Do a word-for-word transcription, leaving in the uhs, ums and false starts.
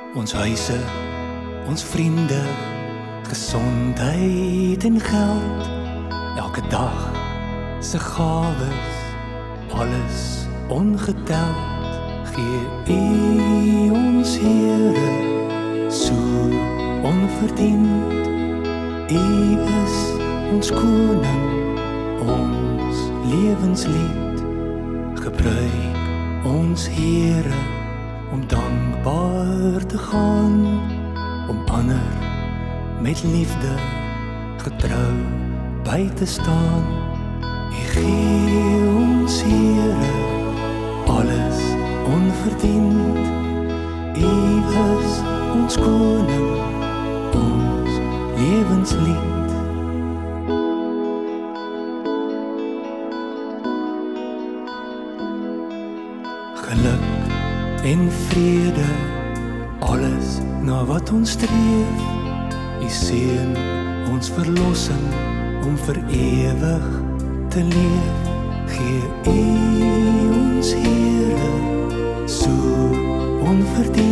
ons huise, ons vriende, gesondheid en geld, elke dag se gawes, alles ongeteld, gee U ons Here, so onverdiend. U is ons koning, ons lewenslied, gebruik ons Here, om dankbaar te gaan, om ander met liefde getrou by te staan. U gee ons Here, alles onverdiend. U is ons koning, ons lewenslied. Geluk en vrede, alles na wat ons streef. U seën ons verlossing, om vir ewig te leef. Gee U ons Here, so onverdiend.